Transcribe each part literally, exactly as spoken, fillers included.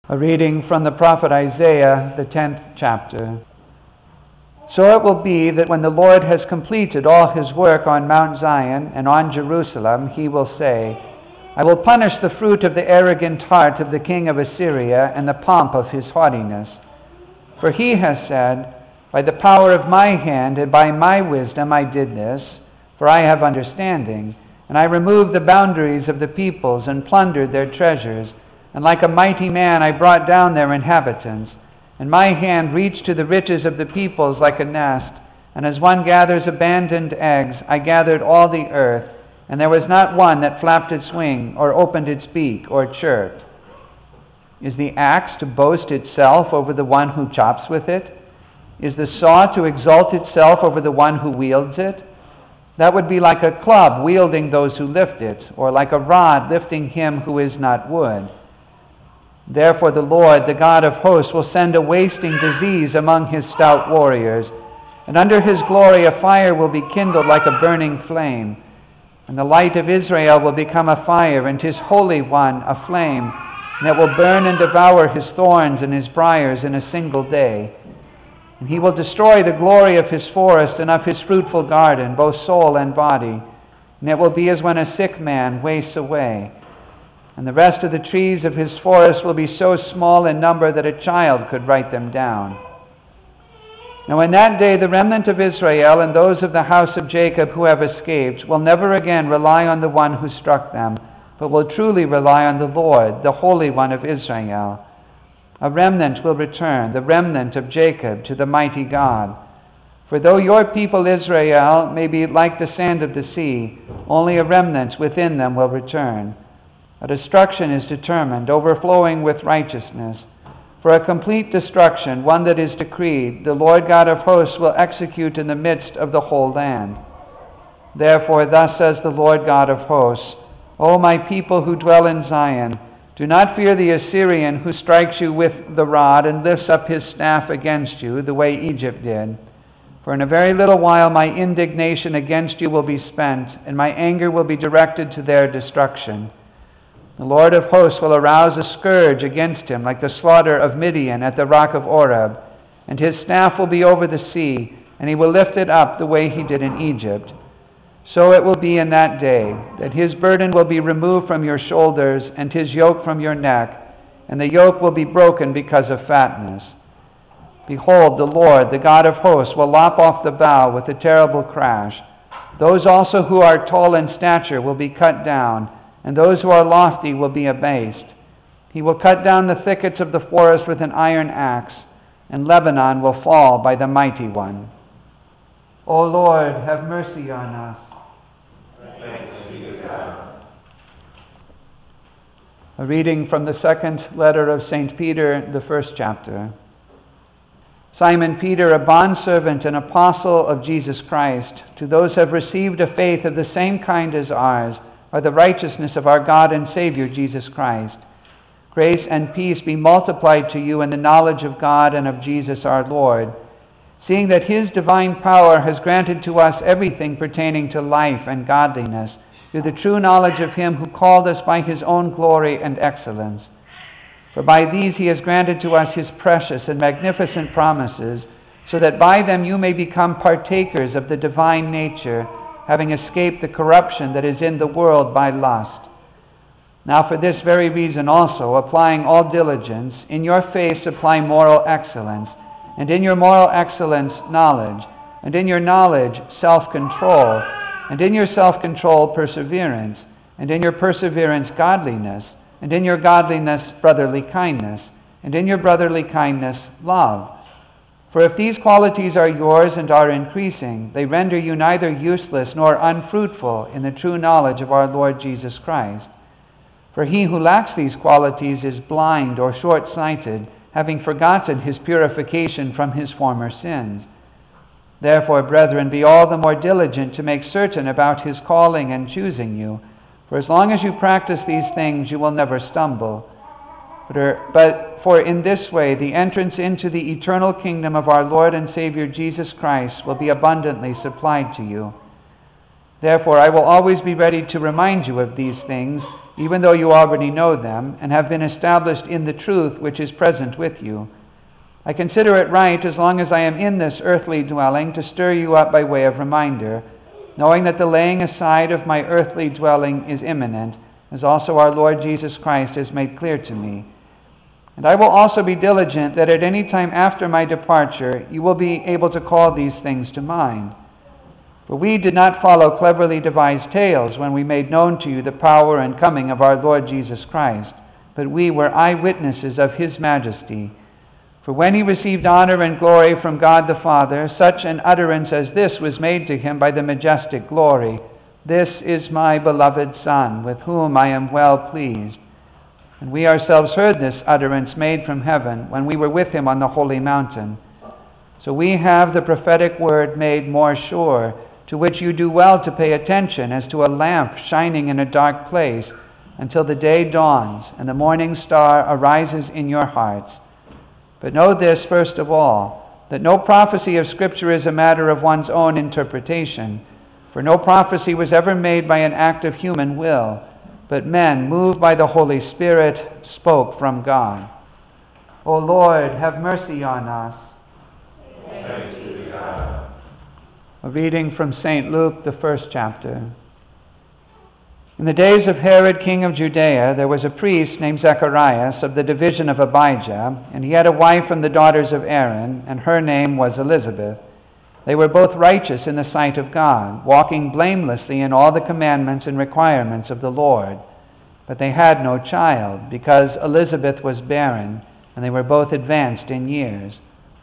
A reading from the prophet Isaiah, the tenth chapter. So it will be that when the Lord has completed all his work on Mount Zion and on Jerusalem, he will say, I will punish the fruit of the arrogant heart of the king of Assyria and the pomp of his haughtiness. For he has said, By the power of my hand and by my wisdom I did this, for I have understanding, and I removed the boundaries of the peoples and plundered their treasures. And like a mighty man I brought down their inhabitants, and my hand reached to the riches of the peoples like a nest, and as one gathers abandoned eggs, I gathered all the earth, and there was not one that flapped its wing, or opened its beak, or chirped. Is the axe to boast itself over the one who chops with it? Is the saw to exalt itself over the one who wields it? That would be like a club wielding those who lift it, or like a rod lifting him who is not wood. Therefore the Lord, the God of hosts, will send a wasting disease among his stout warriors, and under his glory a fire will be kindled like a burning flame. And the light of Israel will become a fire, and his Holy One a flame, and it will burn and devour his thorns and his briars in a single day. And he will destroy the glory of his forest and of his fruitful garden, both soul and body. And it will be as when a sick man wastes away. And the rest of the trees of his forest will be so small in number that a child could write them down. Now in that day the remnant of Israel and those of the house of Jacob who have escaped will never again rely on the one who struck them, but will truly rely on the Lord, the Holy One of Israel. A remnant will return, the remnant of Jacob, to the mighty God. For though your people Israel may be like the sand of the sea, only a remnant within them will return. A destruction is determined, overflowing with righteousness. For a complete destruction, one that is decreed, the Lord God of hosts will execute in the midst of the whole land. Therefore, thus says the Lord God of hosts, O my people who dwell in Zion, do not fear the Assyrian who strikes you with the rod and lifts up his staff against you, the way Egypt did. For in a very little while my indignation against you will be spent, and my anger will be directed to their destruction. The Lord of hosts will arouse a scourge against him, like the slaughter of Midian at the rock of Oreb, and his staff will be over the sea, and he will lift it up the way he did in Egypt. So it will be in that day, that his burden will be removed from your shoulders, and his yoke from your neck, and the yoke will be broken because of fatness. Behold, the Lord, the God of hosts, will lop off the bough with a terrible crash. Those also who are tall in stature will be cut down, and those who are lofty will be abased. He will cut down the thickets of the forest with an iron axe, and Lebanon will fall by the mighty one. O Lord, have mercy on us. Thanks be to God. A reading from the second letter of Saint Peter, the first chapter. Simon Peter, a bondservant and apostle of Jesus Christ, to those who have received a faith of the same kind as ours, are the righteousness of our God and Savior Jesus Christ. Grace and peace be multiplied to you in the knowledge of God and of Jesus our Lord, seeing that his divine power has granted to us everything pertaining to life and godliness, through the true knowledge of him who called us by his own glory and excellence. For by these he has granted to us his precious and magnificent promises, so that by them you may become partakers of the divine nature, having escaped the corruption that is in the world by lust. Now for this very reason also, applying all diligence, in your faith apply moral excellence, and in your moral excellence knowledge, and in your knowledge self-control, and in your self-control perseverance, and in your perseverance godliness, and in your godliness brotherly kindness, and in your brotherly kindness love. For if these qualities are yours and are increasing, they render you neither useless nor unfruitful in the true knowledge of our Lord Jesus Christ. For he who lacks these qualities is blind or short-sighted, having forgotten his purification from his former sins. Therefore, brethren, be all the more diligent to make certain about his calling and choosing you. For as long as you practice these things, you will never stumble. But, but for in this way the entrance into the eternal kingdom of our Lord and Savior Jesus Christ will be abundantly supplied to you. Therefore I will always be ready to remind you of these things, even though you already know them, and have been established in the truth which is present with you. I consider it right, as long as I am in this earthly dwelling, to stir you up by way of reminder, knowing that the laying aside of my earthly dwelling is imminent, as also our Lord Jesus Christ has made clear to me. And I will also be diligent that at any time after my departure you will be able to call these things to mind. For we did not follow cleverly devised tales when we made known to you the power and coming of our Lord Jesus Christ, but we were eyewitnesses of his majesty. For when he received honor and glory from God the Father, such an utterance as this was made to him by the majestic glory, "This is my beloved Son, with whom I am well pleased." And we ourselves heard this utterance made from heaven when we were with him on the holy mountain. So we have the prophetic word made more sure, to which you do well to pay attention as to a lamp shining in a dark place, until the day dawns and the morning star arises in your hearts. But know this first of all, that no prophecy of Scripture is a matter of one's own interpretation, for no prophecy was ever made by an act of human will, but men, moved by the Holy Spirit, spoke from God. O Lord, have mercy on us. Thanks be to God. A reading from Saint Luke, the first chapter. In the days of Herod, king of Judea, there was a priest named Zacharias of the division of Abijah, and he had a wife from the daughters of Aaron, and her name was Elizabeth. They were both righteous in the sight of God, walking blamelessly in all the commandments and requirements of the Lord. But they had no child, because Elizabeth was barren, and they were both advanced in years.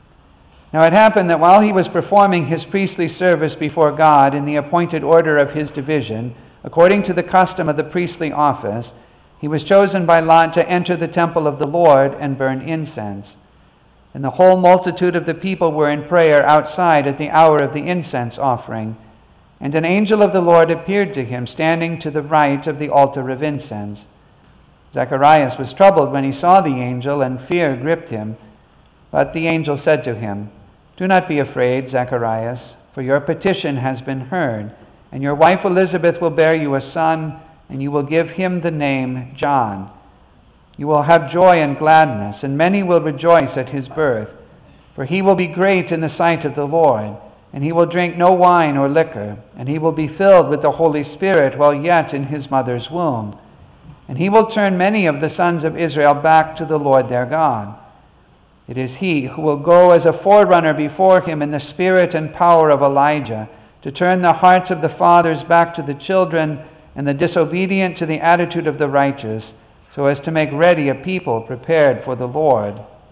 Now it happened that while he was performing his priestly service before God in the appointed order of his division, according to the custom of the priestly office, he was chosen by lot to enter the temple of the Lord and burn incense. And the whole multitude of the people were in prayer outside at the hour of the incense offering. And an angel of the Lord appeared to him, standing to the right of the altar of incense. Zacharias was troubled when he saw the angel, and fear gripped him. But the angel said to him, "Do not be afraid, Zacharias, for your petition has been heard. And your wife Elizabeth will bear you a son, and you will give him the name John. You will have joy and gladness, and many will rejoice at his birth. For he will be great in the sight of the Lord, and he will drink no wine or liquor, and he will be filled with the Holy Spirit while yet in his mother's womb. And he will turn many of the sons of Israel back to the Lord their God. It is he who will go as a forerunner before him in the spirit and power of Elijah, to turn the hearts of the fathers back to the children, and the disobedient to the attitude of the righteous, so as to make ready a people prepared for the Lord."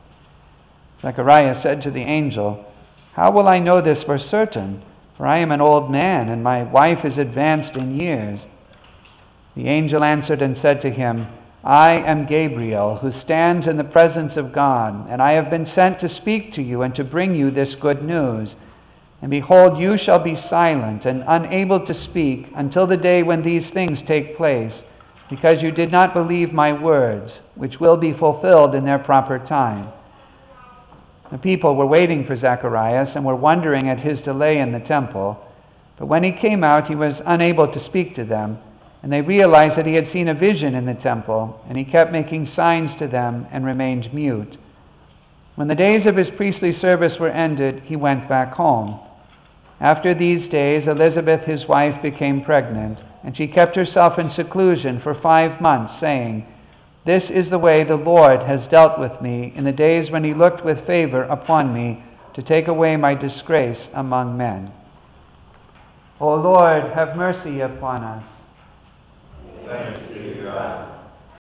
Zechariah said to the angel, "How will I know this for certain? For I am an old man, and my wife is advanced in years." The angel answered and said to him, "I am Gabriel, who stands in the presence of God, and I have been sent to speak to you and to bring you this good news. And behold, you shall be silent and unable to speak until the day when these things take place, because you did not believe my words, which will be fulfilled in their proper time." The people were waiting for Zacharias and were wondering at his delay in the temple. But when he came out, he was unable to speak to them, and they realized that he had seen a vision in the temple, and he kept making signs to them and remained mute. When the days of his priestly service were ended, he went back home. After these days, Elizabeth, his wife, became pregnant, and she kept herself in seclusion for five months, saying, "This is the way the Lord has dealt with me in the days when he looked with favor upon me to take away my disgrace among men." O Lord, have mercy upon us. Thanks be to God.